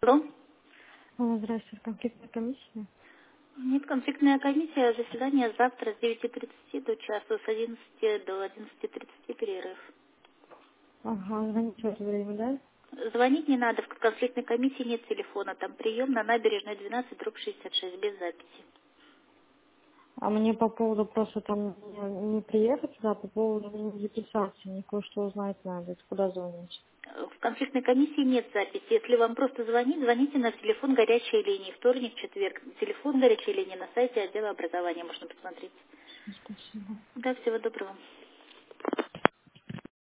Алло? Здравствуйте, конфликтная комиссия. Нет, конфликтная комиссия, заседание завтра с 9:30 до часу, с 11 до 11:30 перерыв. Ага, звоните в это время, да? Звонить не надо, в конфликтной комиссии нет телефона, там прием на набережной 12/66, без записи. А мне по поводу просто там не приехать сюда, по поводу не записаться, мне кое-что узнать надо, куда звонить. В конфликтной комиссии нет записи. Если вам просто звонить, звоните на телефон горячей линии. Вторник, четверг. Телефон горячей линии на сайте отдела образования можно посмотреть. Спасибо. Да, всего доброго.